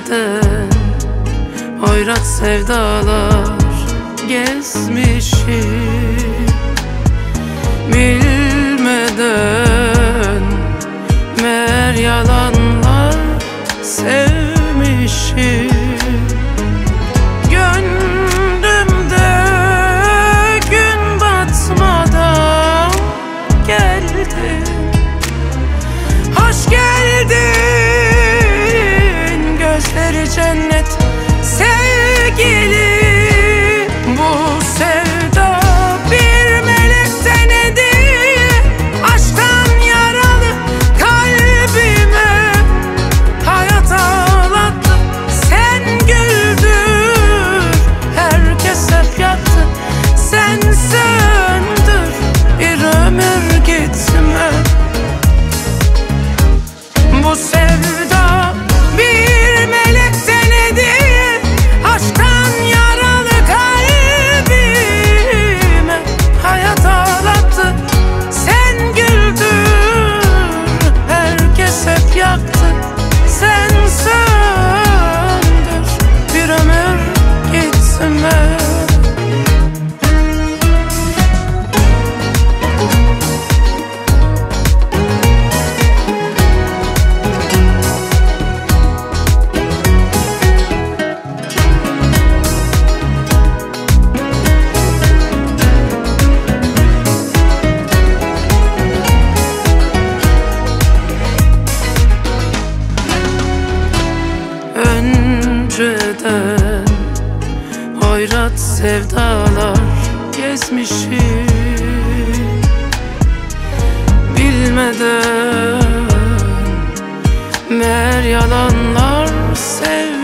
Önceden hoyrat sevdalar gezmişim, bilmeden meğer yalanlar sevmişim. Gönlümde gün batmadan geldin, hoş geldin, gözleri cennet sevgili. Bu sevda bir melekten hediye, aşktan yaralı kalbime hayat ağlattı. Sen güldür, herkes hep yattı, sen söndür, bir ömür gitme. Bu sevda bir melekten hediye, aşktan yaralı kalbime hayat ağlattı. Sen güldür, herkes hep yaktı, sen söndür, bir ömür gitme. Önceden hoyrat sevdalar gezmişim, bilmeden meğer yalanlar sevmişim.